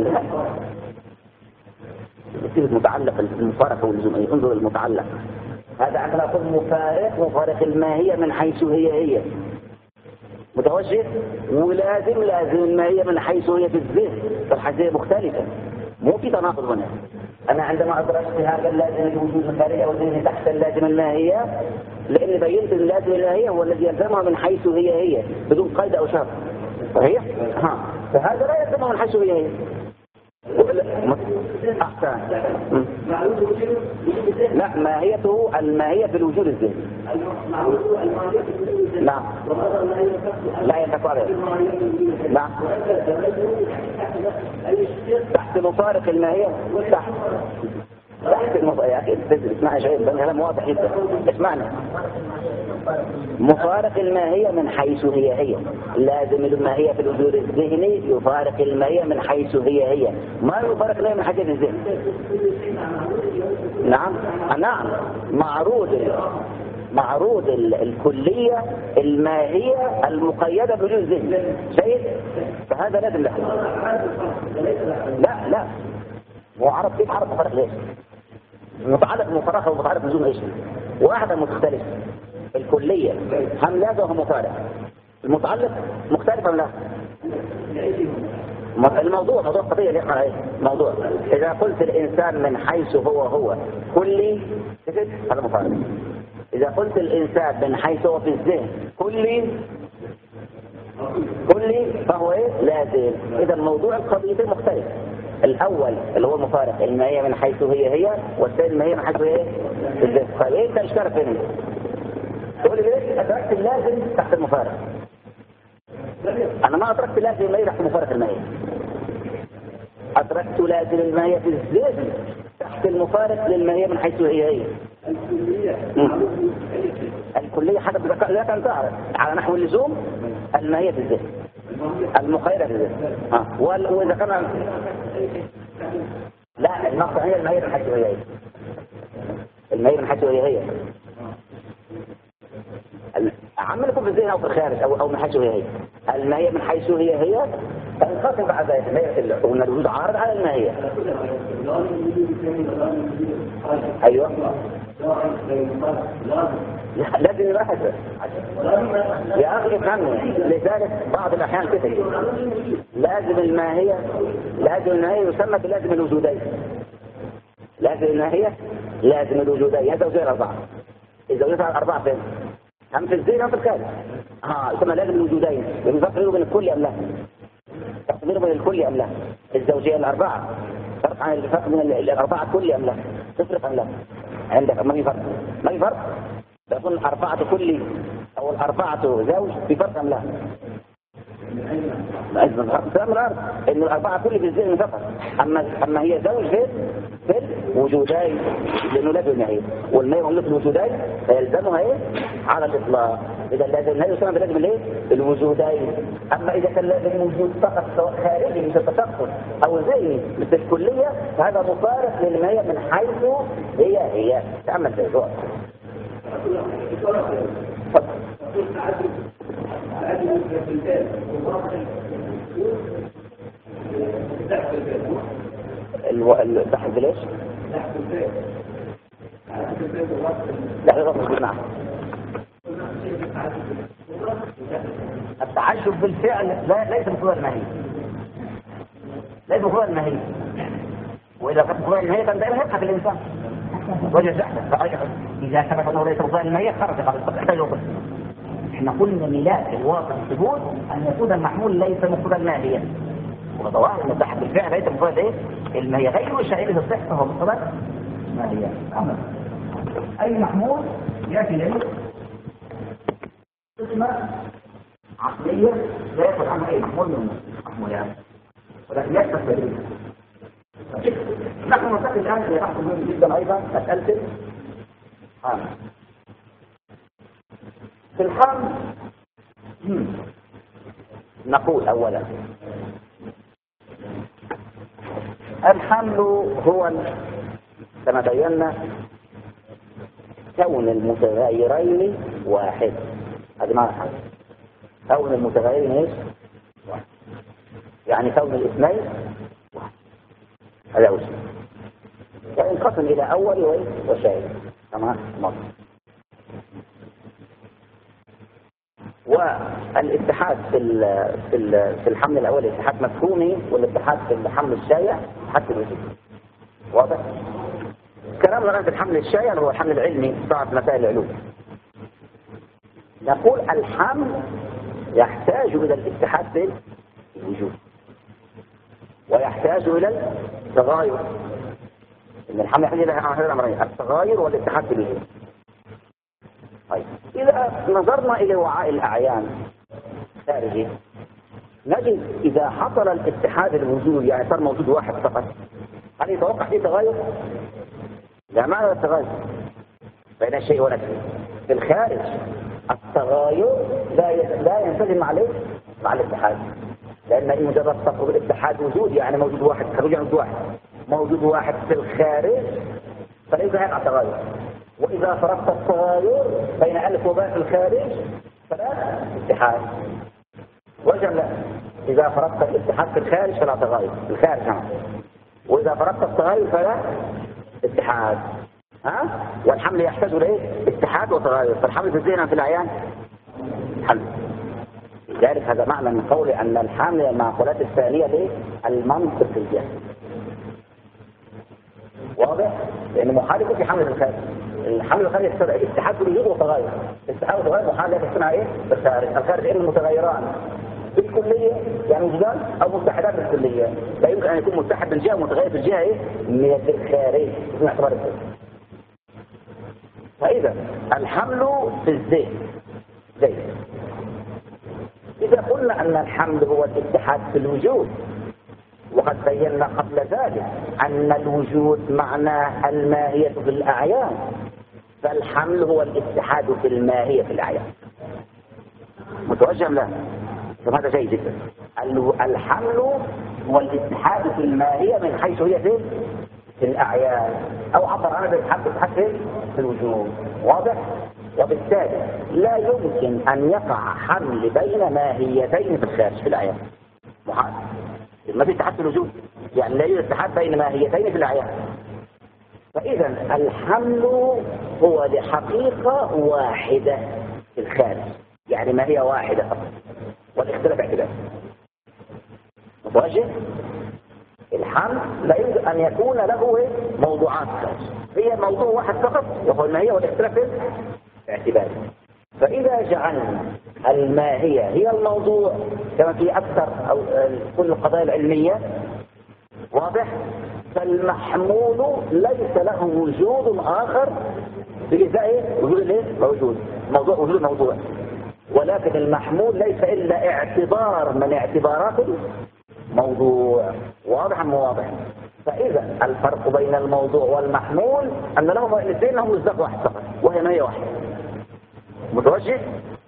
كيف متعلق المفارقة واللزوم انظر المتعلق هذا عندما أقول مفارق، مفارق الماهية من حيث هي هي متوجه، ولازم لازم الماهية من حيث هي في الذهن، فالحاجة مختلفة، مو في تناقض هنا. أنا عندما أدركت هذا اللازم الوجود الخارجي أو الذهني تحت اللازم الماهية، لأني بينت اللازم الماهية هو الذي يلزمها من حيث هي هي بدون قيد أو شرط، صحيح؟ ها، فهذا لا يلزمها من حيث هي هي. أحسن. لا، ماهيته الماهية في الوجود الذهني. نعم. لا ينتفع عليه. نعم. تحت مفارق الماهية، تحت تحت المفارق. يا أخي اسمعني شيء، ده كلام واضح جدا. اسمعني. مفارق الماهية من حيث هي هي، لازم الماهية في الوجود الذهني يفارق الماهية من حيث هي هي، ما يفارق الماهية من حيث الذهن. نعم نعم. معروض معروض الكلية الماهية المقيدة بوجود الذهن، شيء فهذا لازم له. لا لا، هو عرف كيف عرف مفارق ليش؟ متعلق بمفارقة ومتعلق بلزوم ايش؟ واحد مختلف. الكلية هم لازم هم مفارق، المتعلق مختلف أم لا؟ الموضوع موضوع قضية اللي احنا عليه موضوع. إذا قلت الإنسان من حيث هو هو كلي هذا مفارق. إذا قلت الإنسان من حيث هو في الذهن كلي كلي فهو إيه؟ لازم. إذا الموضوع القضيتين مختلف. الأول اللي هو المفارق الماهية من حيث هي هي، والثاني الماهية من حيث هي في الذهن. طيب إيه أنت إشكالك فين؟ تقول لي أدركت اللازم تحت المفارق. أنا ما أدركت لازم الماهية تحت مفارق الماهية، أدركت لازم الماهية في الذهن تحت المفارق للماهية من حيث هي هي. الكلية حسب لا تنتهي على نحو اللزوم الماهية في الذهن المقيدة في الذهن. آه. وإذا كان لا، المقصد هي الماهية من حيث هي هي، الماهية من حيث هي هي عمل يكون في الذهن أو في الخارج أو أو من حيث هي هي. الماهية من حيث هي هي تنقسم بعد ذلك وأن الوجود عارض على الماهية. أيوة. لازم يلاحظ يا أخي افهمني. لذلك بعض الأحيان كثير لازم الماهية لازم الماهية يسمى بلازم الوجودين. لازم الماهية لازم الوجودين. هذا وزي الأربعة. إذا وزي الأربعة فين؟ هم في الذهن أو في الخارج. ها يسمى لازم الوجودين. يفرق بين الكل أم لا؟ تفرق بين الكل أم لا؟ الزوجية الأربعة فرق عن الفرق من الأربعة كل أم لا؟ تفرق أم لا؟ عندك ما في فرق؟ ما في فرق؟ تكون الأربعة كلي أو الأربعة زوج في فرق أم لا؟ من الأرض إن الأربعة كلي في الذهن فقط، أما أما هي زوج في في الوجودين لأنه لازم الماهية، والماهية موجودة في الوجودين فيلزمها إيه؟ على الإطلاق. إذا لازم الماهية يسمى بلازم الإيه؟ الوجودين. أما إذا كان لازم الوجود فقط سواء خارجي مثل التشخص أو ذهني مثل الكلية فهذا مفارق للماهية من حيث هي هي. تأمل في الوقت. البحث بليش؟ لا غلط. نعم. التعجب بالفعل لا ليس مفروض الماهية، ليس مفروض الماهية. وإذا كانت مفروض الماهية كان دائما يبحث الإنسان وجه زحمة. إذا ثبت أنه ليس مفروض الماهية خرج قبل يحتاج يوقف. احنا قلنا ميلاد الواقع الثبوت أن يكون المحمول ليس مفروض الماهية، وضوء المتحد بالفعل ليس مفروض ايه؟ الماهية غير شائعة الصحة فهو مفروض ماهية. أي محمول يأتي له قسمة عقلية لا يأخذ عنها أي محمول من المحمولات، ولكن يأخذ بديل. نحن ننتقل الآن إلى بحث مهم جدا أيضا مسألة الحمل. في الحمل نقول أولا الحمل هو كما بينا كون المتغيرين واحد. هذا معنى الحمل، كون المتغيرين ايش؟ واحد. يعني كون الاثنين واحد. هذا وجه. ينقسم الى اول وشاهد. تمام مصر. والاتحاد في في في الحمل الاولي اتحاد مفهومي، والاتحاد في الحمل الشائع اتحاد وجودي. واضح؟ كلامنا الان في الحمل الشائع هو الحمل العلمي بعد مسائل العلوم. نقول الحمل يحتاج الى الاتحاد في الوجود، ويحتاج الى التغاير. ان الحمل يحتاج الى هذه الامرين، التغاير والاتحاد في الوجود. طيب إذا نظرنا إلى وعاء الأعيان خارجي نجد إذا حصل الاتحاد الوجودي، يعني صار موجود واحد فقط، هل يتوقع فيه تغير؟ لا، معنى التغير بين الشيء والشيء في الخارج التغاير لا لا ينسجم مع ليش؟ مع الاتحاد، لأن مجرد تقوم الاتحاد وجود يعني موجود واحد خارجي موجود واحد موجود واحد في الخارج فليس هذا التغاير. وإذا فرضت التغاير بين ألف وباء في الخارج فلا اتحاد. وجملة إذا فرضت الاتحاد في الخارج فلا تغاير في الخارج هم. وإذا فرضت التغاير فلا اتحاد. ها؟ والحمل يحتاج إلى اتحاد وتغاير، فالحمل في الذهن في الأعيان حل. لذلك هذا معنى من قول أن الحمل المعقولات الثانية للمنطقية. واضح؟ لأن مخالفه في حمل الخارج. الحمل الخارج يستدعي اتحاد الوجود وتغير. اتحاد وتغير محال يصنع ايه؟ بالخارج. الخارج اما متغيران بالكليه يعني وجودان او متحدان بالكليه. لا يمكن ان يكون متحد من جهه ومتغير في الجهه ايه؟ من الخارج من اعتبار الذهن. فاذا الحمل في الذهن زي اذا قلنا ان الحمل هو الاتحاد في الوجود، وقد بينا قبل ذلك أن الوجود معناه الماهية في الأعيان، فالحمل هو الاتحاد في الماهية في الأعيان. متوجه له؟ هذا شيء جدا. الحمل هو الاتحاد في الماهية من حيث هي في في الأعيان، أو عبر عنها بالاتحاد في الوجود. واضح؟ وبالتالي لا يمكن أن يقع حمل بين ماهيتين في الخارج في الأعيان. محال. ما في اتحاد في الوجود، يعني لا يوجد اتحاد بين ماهيتين في الأعيان. فإذا الحمل هو لحقيقة واحدة في الخارج، يعني ماهية واحدة فقط، والاختلاف اعتبار. متوجه؟ الحمل لا يمكن أن يكون له موضوعات خارج، هي موضوع واحد فقط وهو الماهية والاختلاف اعتبار. فإذا جعلنا الماهية هي الموضوع كما في أكثر أو كل القضايا العلمية، واضح؟ فالمحمول ليس له وجود آخر بإزاء وجود الايه؟ موجود موضوع وجود موضوع، ولكن المحمول ليس إلا اعتبار من اعتبارات الموضوع. واضح أم واضح؟ فإذا الفرق بين الموضوع والمحمول أن لهم الاثنين لهم مصداق واحد فقط وهي ماهية واحدة. متوجه؟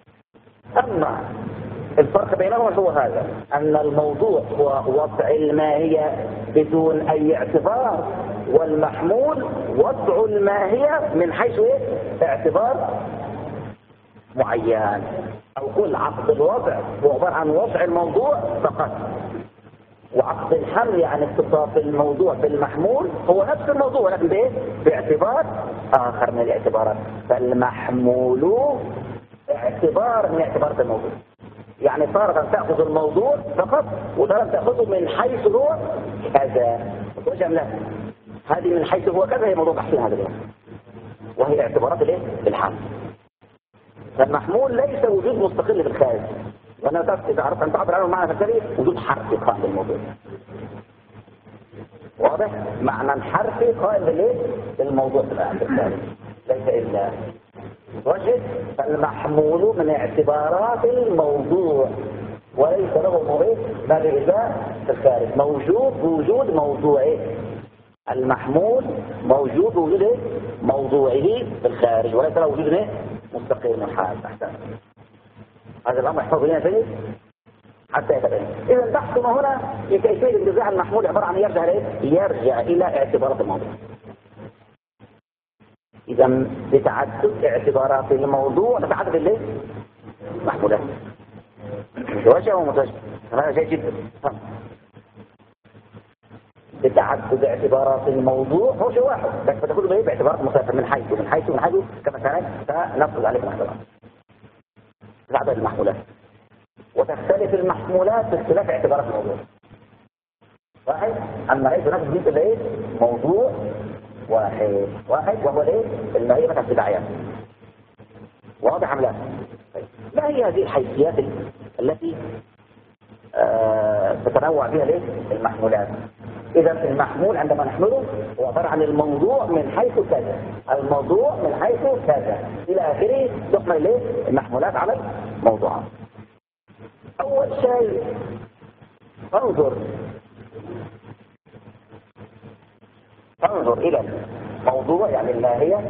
أما الفرق بينهما هو هذا، أن الموضوع هو وضع الماهية بدون أي اعتبار، والمحمول وضع الماهية من حيث اعتبار معين. أو كل عقد الوضع هو عبارة عن وضع الموضوع فقط، وعقد الحمل يعني اتصاف الموضوع بالمحمول هو نفس الموضوع ولكن بايه؟ باعتبار آخر من الاعتبارات. فالمحمول اعتبار من اعتبارات الموضوع، يعني تارة تأخذ الموضوع فقط وتارة تأخذه من حيث هو كذا. وجم لا، هذه من حيث هو كذا هي موضوع بحثين هذا اليوم، وهي اعتبارات الايه؟ الحمل. فالمحمول ليس وجود مستقل في الخارج، وانا اذا عرفت ان تعبر عنه معنى فكري وجود حرفي قائم بالموضوع. واضح؟ معنى حرفي قائم بالايه؟ بالموضوع في الخارج، ليس الا وجد. فالمحمول من اعتبارات الموضوع وليس له موضوع ما بإزاء في الخارج. موجود وجود موضوعه، المحمول موجود وجود موضوعه في الخارج وليس له وجود مستقل من حال. أحسن، هذا الأمر يحفظ لنا شيء حتى يتبين. إذا بحثنا هنا في كيفية انتزاع المحمول عبارة عن يرجع إليه؟ يرجع إلى اعتبارات الموضوع. إذا بتعدد اعتبارات الموضوع نتعدد الليه؟ محمولات متوجه ومتوجه. هذا شيء جدا. بتعدد تعدد اعتبارات الموضوع هو شيء واحد، لكن فتكون به باعتبارات مختلفة من حيث ومن حيث ومن حيث كما كانت سنفرض عليك الاعتبارات بعد المحمولات. وتختلف المحمولات باختلاف اعتبارات الموضوع. واحد أما حيث نفس جزء الايه؟ موضوع واحد واحد وهو الايه؟ الماهية مثلا تبعيات. واضح أم لا؟ ما هي هذه الحيثيات التي آه تتنوع بها الايه؟ المحمولات. إذا المحمول عندما نحمله هو عبارة عن الموضوع من حيث كذا، الموضوع من حيث كذا إلى آخره. تحمل الايه؟ المحمولات على الموضوعات. أول شيء انظر انظر إلى الموضوع يعني الماهية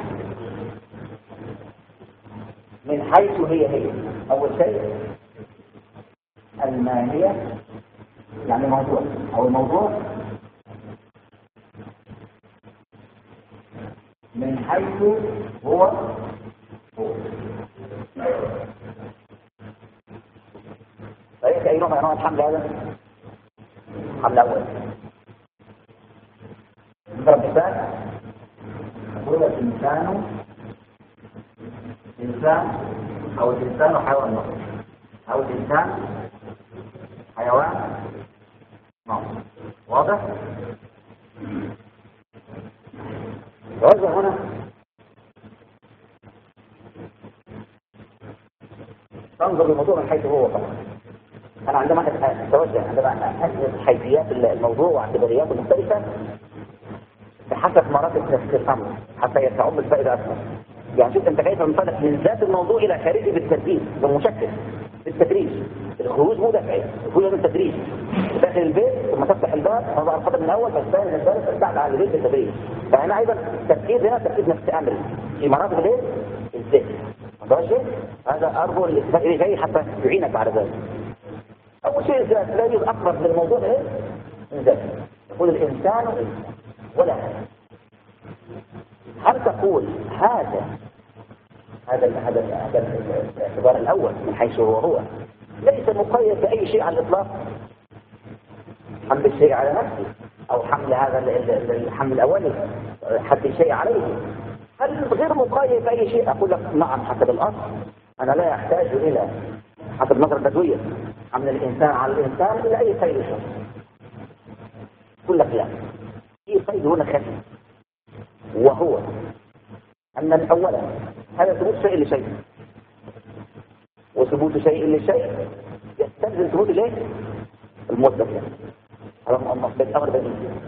من حيث هي هي. أول شيء الماهية يعني موضوع أو الموضوع من حيث هو هو. طيب أي نوع من أنواع الحمل هذا؟ الحمل الأول. نضرب مثال نقول الإنسان إنسان أو الإنسان حيوان نطق أو الإنسان حيوان نطق. واضح؟ وهذا هنا تنظر للموضوع من حيث هو طبعا. أنا عندما أتوجه عندما أحدد حيثيات الموضوع واعتبارياته المختلفة بحسب مراتب تفسير الأمر حتى يتعم الفائدة أكثر. يعني شوف أنت كيف تنطلق من ذات الموضوع إلى خارجه بالترتيب بالمشكل بالتدريج. الخروج مو دفعي، الخروج هذا التدريج. داخل البيت ثم تفتح الباب هذا القدم من الأول فالثاني من الثالث تبتعد على البيت بالتدريج. فهنا أيضا التركيز هنا تركيز نفس أمري في مراتب البيت الذهن. هذا أرجو الاتفاق إليه جاي حتى يعينك على ذلك. أول شيء الذات لا يوجد أقرب من الموضوع إيه؟ الذات. يقول الإنسان إنسان ولا هل تقول هذا هذا هذا هذا الاعتبار الأول من حيث هو هو ليس مقيد بأي شيء على الإطلاق. حمل الشيء على نفسه أو حمل هذا الحمل الأولي حد الشيء عليه. هل غير مقيد بأي شيء؟ أقول لك نعم حسب الأصل أنا لا يحتاج إلى حسب النظرة البدوية حمل الإنسان على الإنسان إلى أي قيد شيء. أقول لك لا في قيد هنا خفي وهو أن الأول هذا ثبوت شيء لشيء وثبوت شيء لشيء يستلزم ثبوت الايه؟ المثبت يعني هذا أمر بديهي.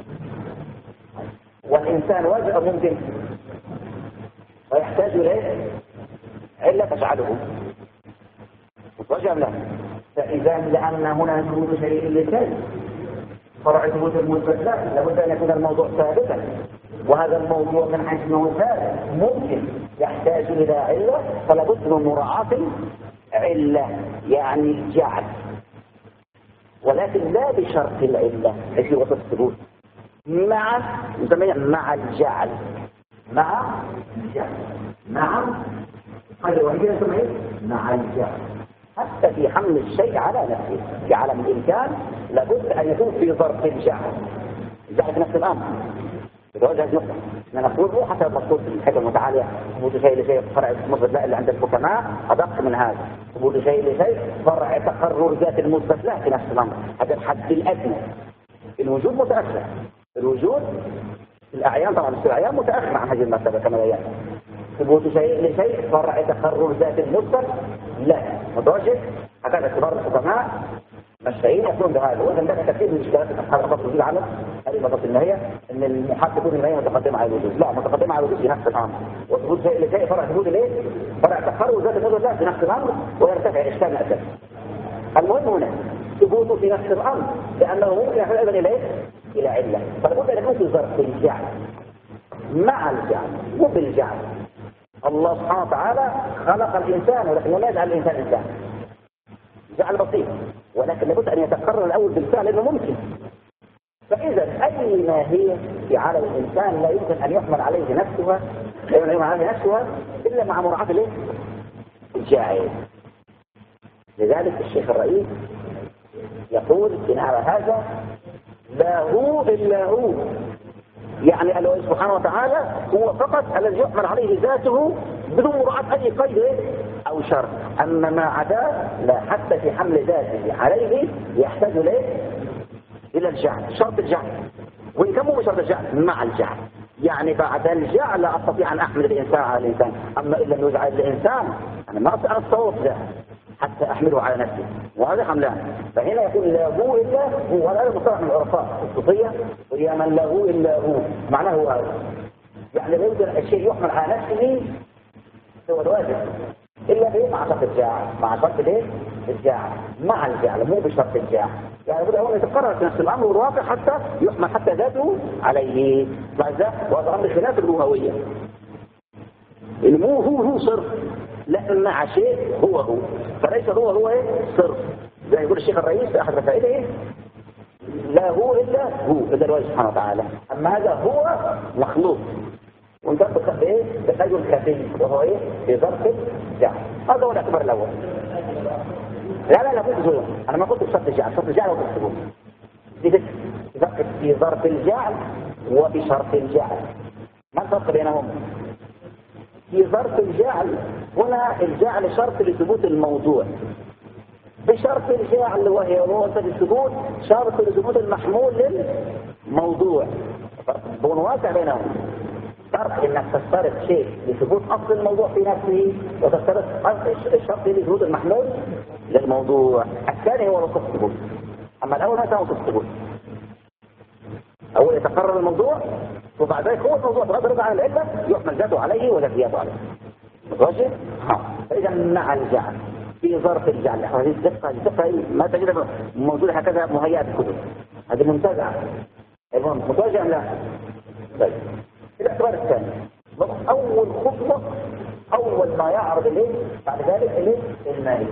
والإنسان واجب ممكن ويحتاج إليه علة تجعله متوجه له. فإذا لأن هنا ثبوت شيء لشيء فرع ثبوت المثبت لا لابد أن يكون الموضوع ثابتا. وهذا الموضوع من حيث انه ثابت ممكن يحتاج إلى علة فلا بد من مراعاة علة يعني جعل ولكن لا بشرط العلة حيث وسط الثبوت مع مع الجعل مع الجعل مع هذا وهي نسميه مع الجعل. حتى في حمل الشيء على نفسه في عالم الإمكان لابد أن يكون في ظرف الجعل. الجعل في نفس الأمر بتوجه النقطة أن نقول حتى المقصود في الحكمة المتعالية ثبوت شيء لشيء فرع المثبت لا اللي عند الحكماء أدق من هذا. ثبوت شيء لشيء فرع تقرر ذات المثبت لا في نفس الأمر. هذا الحد الأدنى. الوجود متأخر الوجود الأعيان طبعا الأعيان متأخر عن هذه المرتبة كما يأتي. ثبوت شيء لشيء فرع تقرر ذات المثبت لا متوجه هذا اعتبار الحكماء مشتهين يكون بهذا. وإذا ده كثير من الاشكالات الأصحاب الضبط في العالم هذه الضبط النهائية أن المحاد تكون النهائية متقدمة على الوجود. لا متقدمة على الوجود في نفس الأمر. وثبوت شيء لشيء فرع ثبوت ليه؟ فرع تقرر ذات المثبت لا في نفس الأمر ويرتفع إشكال أساسي. المهم هنا ثبوته في نفس الأمر لأنه ممكن يحتاج أيضا إلى إلى علة. فلابد أن يكون في ظرف الجعل مع الجعل مو بالجعل. الله سبحانه وتعالى خلق الإنسان ولكن لا يجعل الإنسان إنسان جعل بسيط ولكن لابد أن يتقرر الأول بالفعل لأنه ممكن. فإذا أي ماهية في عالم الإنسان لا يمكن أن يحمل عليه نفسها لا يمكن أن يحمل عليه نفسها إلا مع مراعاة الايه؟ الجاعل. لذلك الشيخ الرئيس يقول بناء على هذا لا هو إلا هو، يعني الله سبحانه وتعالى هو فقط الذي يحمل عليه ذاته بدون مراعاة أي قيد أو شرط. أما ما عداه لا، حتى في حمل ذاته عليه يحتاج ليه إلى الجعل، شرط الجعل، وإن كان مو بشرط الجعل مع الجعل. يعني بعد الجعل لا أستطيع أن أحمل الإنسان على الإنسان، أما إن لم يجعل الإنسان أنا ما أستطيع الصوت ذا حتى أحمله على نفسي، وهذا حملان. فهنا يقول لا هو إلا هو، وهذا مصطلح من العرفاء الصوفية، وهي من لا هو إلا هو، معناه هو هذا. يعني لا يوجد الشيء يحمل على نفسه هو الواجب إلا به مع شرط الجاع، مع شرط الايه؟ الجاع، مع الجعل مو بشرط الجاع. يعني بدأ هو يتقرر في نفس الأمر والواقع حتى يحمل حتى ذاته عليه. وهذا أمر خلاف الهوية. المو هو هو صرف، لكن مع شيء هو هو، فليس هو هو ايه صرف. زي يقول الشيخ الرئيس في أحد رسائله ايه؟ لا هو إلا هو إلا الله سبحانه وتعالى. أما هذا هو مخلوق وانت بتخبئ ايه بتجل خفي، وهو ايه في ظرف الجعل. هذا هو الاعتبار الاول. لا لا لا قلت انا ما قلت بشرط الجعل، شرط الجعل هو تكتبون في ظرف الجعل وبشرط الجعل. ما الفرق بينهم؟ في ظرف الجعل هنا الجعل شرط لثبوت الموضوع، بشرط الجعل وهي وصف الثبوت شرط لثبوت المحمول للموضوع. فرق واسع بينهم. فرق انك تشترط شيء لثبوت اصل الموضوع في نفسه، وتشترط الشرط لثبوت المحمول للموضوع. الثاني هو وصف الثبوت، اما الاول ما كان وصف الثبوت. اول يتقرر الموضوع وبعد ذلك هو الموضوع بغض النظر عن العله يحمل ذاته عليه وذاتياته عليه. ماشي؟ ها فاذا مع الجعل في ظرف الجعل، هذه الدقه الدقه ما تجد موجوده هكذا مهيئه في الكتب، هذه منتزعه. المهم متوجه ام لا؟ طيب الاعتبار الثاني، اول خطوه اول ما يعرض اليه بعد ذلك اليه الماهيه.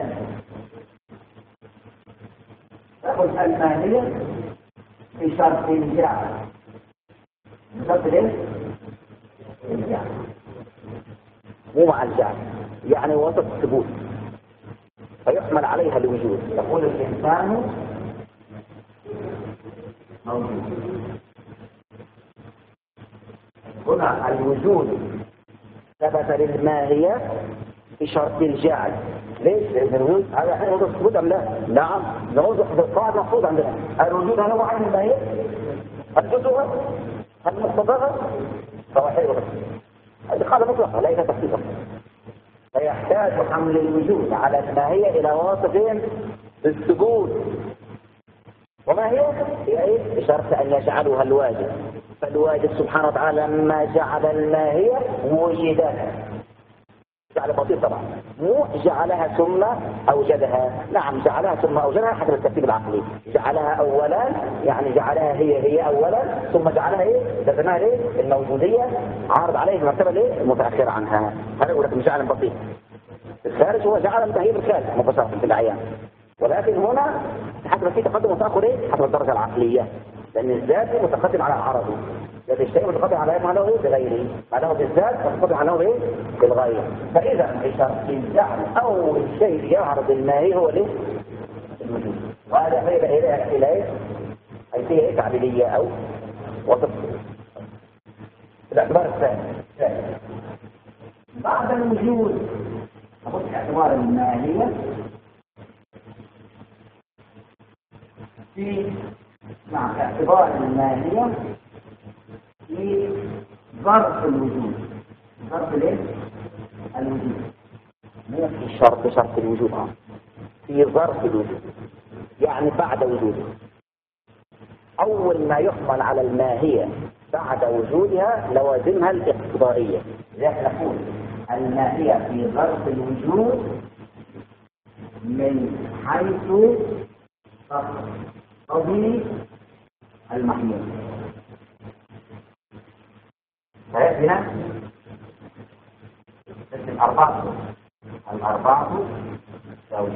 تاخذ الماهيه في شرط الجعل، شرط الايه؟ الجعل مو مع الجعل، يعني وسط الثبوت فيحمل عليها الوجود. يقول الانسان موجود، هنا الوجود ثبت للماهية بشرط الجعل. ليش؟ لأن الوجود هذا حين وضع الثبوت أم لا؟ نعم، نوضح في القاعدة مقصود عندنا الوجود هل هو عين الماهية؟ هل جزءها؟ هل مقتضاها؟ فهو حلو بس هذه قاعدة مطلقة ليس تخصيصا. فيحتاج حمل الوجود على الماهية إلى واصف الثبوت. وما هي؟ هي ايه؟ بشرط أن يجعلها الواجب. فالواجب سبحانه وتعالى لما جعل الماهية وجدت، جعل بسيط طبعا، مو جعلها ثم أوجدها. نعم جعلها ثم أوجدها حسب الترتيب العقلي، جعلها أولا يعني جعلها هي هي أولا ثم جعلها ايه؟ درسناها ايه؟ الموجودية عارض عليه المرتبة ايه؟ المتأخرة عنها. هذا يقول لك جعل بسيط. الخارج هو جعل المتهيب الخارج مباشرة في الأعيان، ولكن هنا حسب في تقدم وتأخر ايه؟ حسب الدرجة العقلية، لأن الذات متقدم على العرض، لأن الشيء متقدم على معناه ايه؟ بغيره، معناه بالذات متقدم على ايه؟ بالغير. فإذا بشرط الجعل أول شيء يعرض الماهي هو الايه؟ الوجود. وهذا فإذا إلى إلى ايه؟ أي فيها ايه؟ تعبيرية أو وصف. الاعتبار الثاني بعد الوجود نقول اعتبار الماهية في مع اعتبار الماهية في ظرف الوجود. ظرف الايه؟ الوجود مو في شرط شرط الوجود، اه في ظرف الوجود يعني بعد وجوده. اول ما يحمل على الماهية بعد وجودها لوازمها الاقتضائية. لذلك نقول الماهية في ظرف الوجود من حيث تقتضي المحمول. فهي هنا اسم أربعة الأربعة زوجة.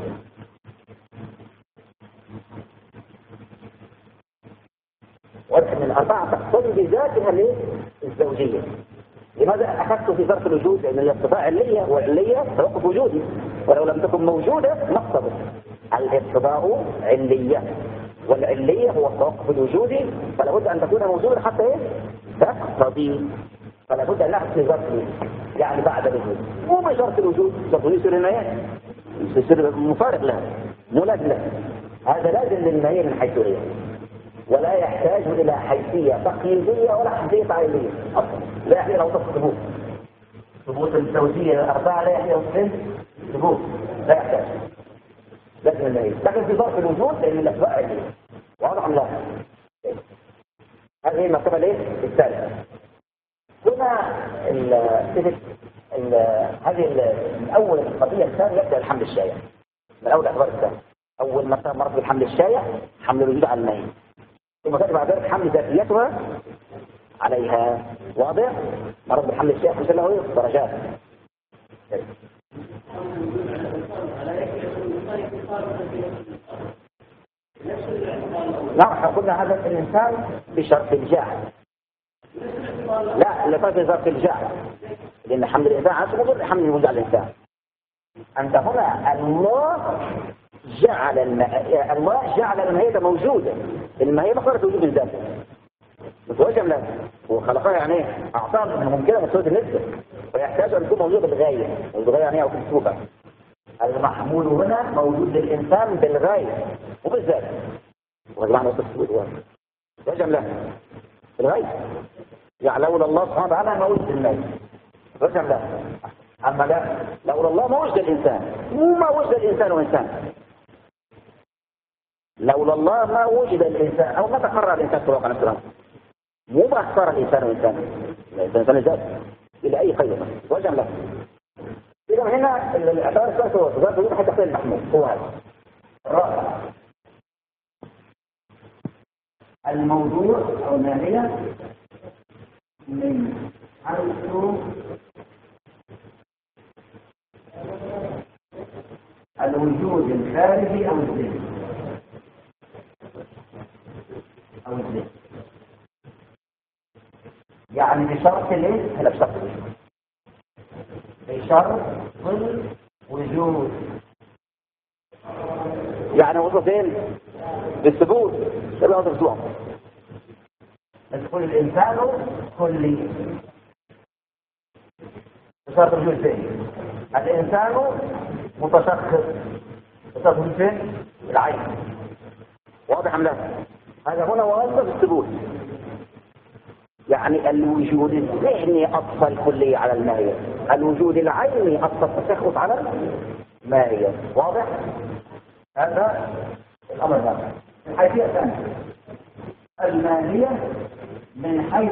ولكن الأربعة تقتضي بذاتها الزوجية. لماذا أخذت في ظرف الوجود؟ لأن الاقتضاء علية، والعلية توقف وجودي، ولو لم تكن موجودة ما اقتضت. الاقتضاء علية والعلية هو التوقف الوجودي، فلا بد أن تكون موجودة حتى إيه؟ تقتضي، فلا بد أن نحن في ظرف يعني بعد الوجود، مو بشرط الوجود شرط يصير النهاية يصير مفارق لها مو لازم لها، هذا لازم للنهاية من حيث هي، ولا يحتاج إلى حيثية تقييدية ولا حيثية تعليلية أصلا، لا يحتاج إلى وصف ثبوت ثبوت الزوجية الأربعة، لا يحتاج إلى ثبوت، لا يحتاج لازم النهاية، لكن في ظرف الوجود لأن الأسباب عليه واضح الله. هذه المرتبة ليه؟ الثالثة. هنا ال ال هذه من أول القضية الثانية يبدأ الحمل الشائع، من أول الأخبار الثانية. أول مرتبة مرتبة الحمل الشائع حمل الوجود على النهي، ثم تأتي بعد ذلك حمل ذاتيتها عليها، واضح؟ مرتبة الحمل الشائع كل له درجات. نعم قلنا هذا الإنسان بشرط الجعل، لا لفظ ظرف الجعل، لأن حمل الإنسان عشان غير حمل الوجود على الإنسان. أنت هنا الله جعل الماء، الله جعل الماء موجودة، الماء مخرج وجود الذات متوجه له وخلقها يعني أعطاه ممكنة مستوى النسبة، ويحتاج أن تكون موجودة بالغاية، والغاية يعني أو تسوقها. المحمول هنا موجود للإنسان بالغاية وبالذات، وهذا معنى التصوير وجه له بالغاية، يعني لولا الله سبحانه وتعالى ما وجد الماء وجه له. أما لا لولا الله ما وجد الإنسان، مو ما وجد الإنسان وإنسان، لولا الله ما وجد الإنسان أو ما تقرر الإنسان في الواقع نفسه، مو ما اختار الإنسان وإنسان، الإنسان ذات إلى أي قيد وجه له. إذا هنا الاعتبار الثالث هو ظرف الوجود حتى يصير المحمول، هو هذا. الرابع الموضوع أو الناهية من حيث الوجود الخارجي أو الذهني أو الذهني، يعني بشرط ليه؟ هلا بشرط الوجود، بشرط الوجود يعني وظيفتين بالثبوت شبه هذا الزوام. تقول الإنسان كلي بشرط الوجود الثاني، الإنسان متشخص بشرط الوجود الثاني العين، واضح أم لا؟ هذا هنا واضح بالثبوت، يعني الوجود الذهني أطفى الكلية على الماهية، الوجود العيني أطفى التشخص على الماهية، واضح؟ هذا الأمر هذا. الحيثية الثانية الماهية من حيث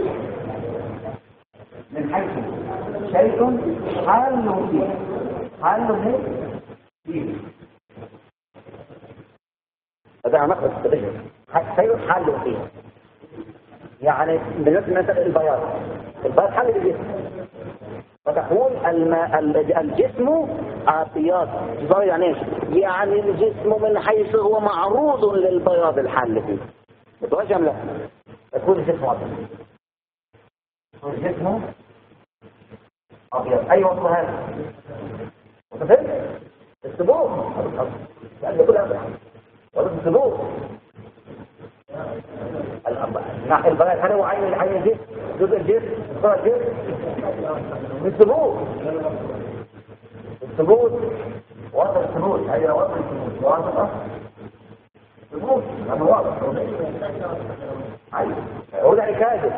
من حيث شيء حال فيه، حال فيه هذا مخرج التدريج، شيء حال فيه، يعني بالنسبة مثلا البياض، البياض حل الجسم، فتقول الماء الجسم عطيات يعني ايش؟ يعني الجسم من حيث هو معروض للبياض الحل فيه، متوجه لا تكون الجسم أبيض، تكون الجسم أبيض. أي وصف هذا؟ متفهم؟ الثبوت لأن كل أبيض ولد الثبوت ناحية البياض، هل هو عين عين الجسم؟ جزء الجسم؟ صار الجسم؟ الثبوت الثبوت وصف الثبوت، هذه وصف الثبوت واضحة ثبوت هذا واضح. هو ده كاذب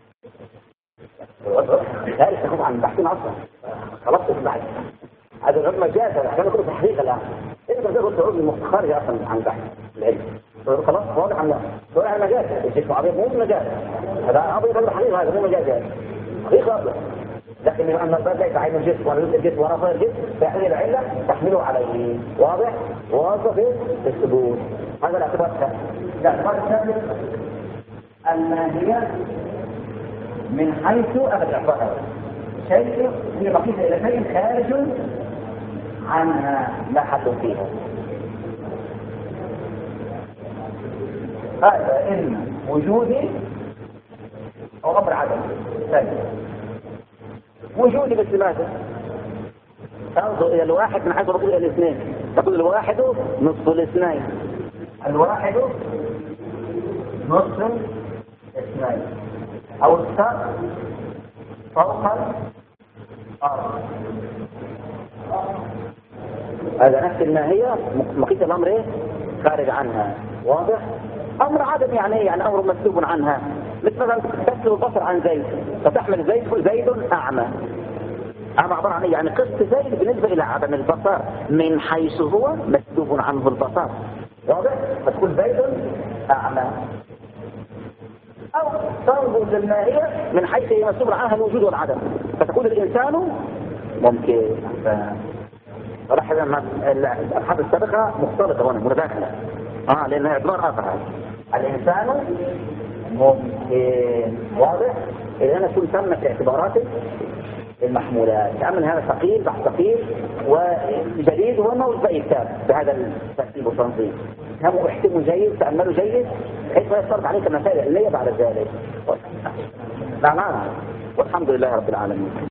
ذلك تكون عن البحثين أصلا خلاص في البحث، هذا غير مجاز، عشان يكون تحقيق الآن انت بتقول تعود المخارج أصلا عن البحث العلم خلاص واضح عن لا هو عن مجاز، الجسم أبيض مو مجاز، هذا أبيض غير حقيقة، هذا مو مجاز يعني حقيقة أبيض، لكن بما أن الباب ليس عين الجسم ولا جزء الجسم ولا غير الجسم فهذه العلة تحمله عليه، واضح؟ واضح في الثبوت. هذا الاعتبار الثاني. الاعتبار الثالث الماهية من حيث أبد الاعتبار شيء هي مقيسة إلى شيء خارج عنها لا حد فيها، هذا إما وجودي أو أمر عدم. ثاني وجودي بس ماذا؟ تنظر إلى الواحد من حيث ربط إلى الاثنين، تقول الواحد نصف الاثنين، الواحد نصف اثنين أو السقف فوق الأرض. هذا نفس الماهية مقيت الأمر إيه؟ خارج عنها. واضح؟ أمر عدم يعني يعني أمر مسلوب عنها، مثل مثلا تسلب البصر عن زيد فتحمل زيد تقول زيد أعمى. أعمى عبارة عن يعني قسط زيد بالنسبة إلى عدم البصر من حيث هو مسلوب عنه البصر. واضح؟ فتقول زيد أعمى. أو تنظر للماهية من حيث هي مسلوب عنها الوجود والعدم فتقول الإنسان ممكن. راح الأبحاث السابقة مختلطة هنا متداخلة اه لأنها اعتبار آخر. الإنسان ممكن. واضح؟ إذا أنا كنت تمت اعتباراتي المحمولات تأمل هذا ثقيل بحث ثقيل وجديد وهو موجود بأي كتاب بهذا الترتيب والتنظيم. فهموا احتموا جيد تأملوا جيد بحيث ما يصرف عليك المسائل العلمية بعد ذلك. نعم نعم والحمد لله رب العالمين.